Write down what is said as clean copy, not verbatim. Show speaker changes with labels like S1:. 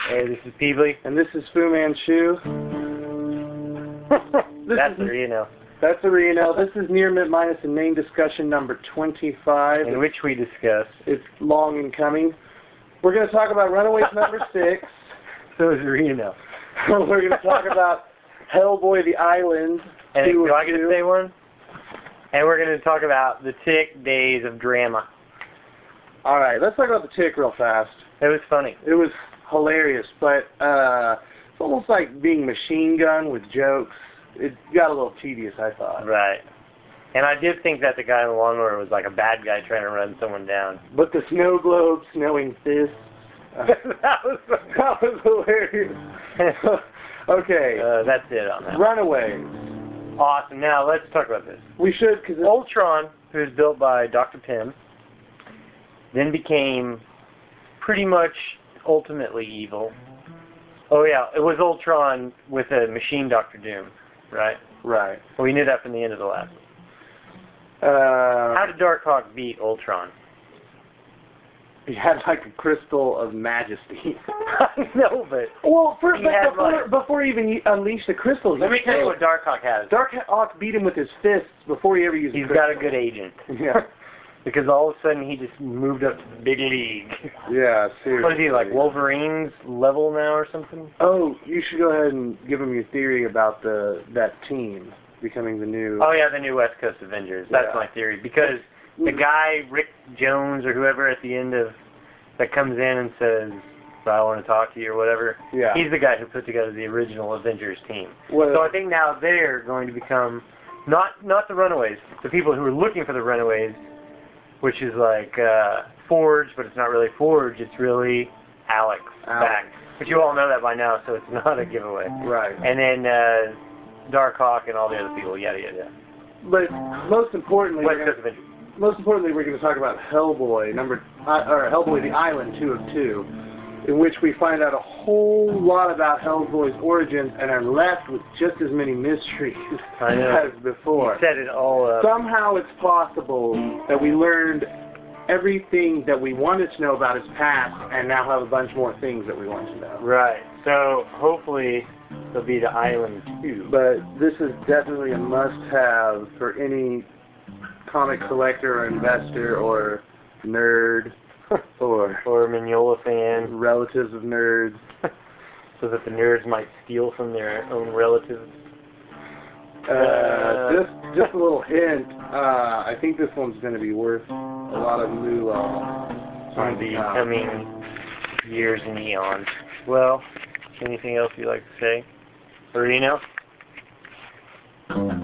S1: Hey, this is Peebly.
S2: And this is Fu Manchu.
S1: That's Reno.
S2: That's a Reno. This is Near Mint Minus and main discussion number 25.
S1: In which we discuss.
S2: It's long in coming. We're going to talk about Runaways number 6.
S1: So is Reno.
S2: We're going to talk about Hellboy the Island.
S1: And do I get to say one? And we're going to talk about the Tick Days of Drama.
S2: All right, let's talk about the Tick real fast.
S1: It was funny.
S2: It was hilarious, but it's almost like being Machine Gun with jokes. It got a little tedious, I thought.
S1: Right. And I did think that the guy in the lawnmower was like a bad guy trying to run someone down.
S2: But the snow globe, snowing fists, that was hilarious. Okay.
S1: That's it on that.
S2: Runaways.
S1: Awesome. Now let's talk about this.
S2: We should, because
S1: Ultron, who was built by Dr. Pym, then became pretty much ultimately evil. Oh yeah, it was Ultron with a machine Dr. Doom, right?
S2: Right.
S1: Well, we knew that from the end of the last one. How did Darkhawk beat Ultron?
S2: He had like a crystal of majesty.
S1: I know, but
S2: well, first,
S1: like,
S2: before he even unleashed the crystal,
S1: let me tell you what Darkhawk has.
S2: Darkhawk beat him with his fists before he ever used.
S1: He's got a good agent.
S2: Yeah.
S1: Because all of a sudden he just moved up to the big league.
S2: Yeah, seriously.
S1: What is he, like Wolverine's level now or something?
S2: Oh, you should go ahead and give him your theory about that team becoming the new...
S1: Oh, yeah, the new West Coast Avengers. That's my theory. Because the guy, Rick Jones or whoever at the end of... that comes in and says, I want to talk to you or whatever, he's the guy who put together the original Avengers team.
S2: Well,
S1: so I think now they're going to become, not the Runaways, the people who are looking for the Runaways, which is like Forge, but it's not really Forge, it's really Alex. Back. But you all know that by now, so it's not a giveaway.
S2: Right.
S1: And then Darkhawk and all the other people, yada, yada.
S2: But most importantly, we're going to talk about Hellboy, Hellboy the Island 2 of 2, in which we find out a whole lot about Hellboy's origins and are left with just as many mysteries as before.
S1: You set it all up.
S2: Somehow it's possible that we learned everything that we wanted to know about his past and now have a bunch more things that we want to know.
S1: Right. So hopefully there'll be the Island 2.
S2: But this is definitely a must-have for any comic collector or investor or nerd or
S1: Mignola fan.
S2: Relatives of nerds.
S1: So that the nerds might steal from their own relatives.
S2: Just a little hint. I think this one's going to be worth a lot of moolah
S1: on the coming years and eons. Well, anything else you'd like to say? Reno?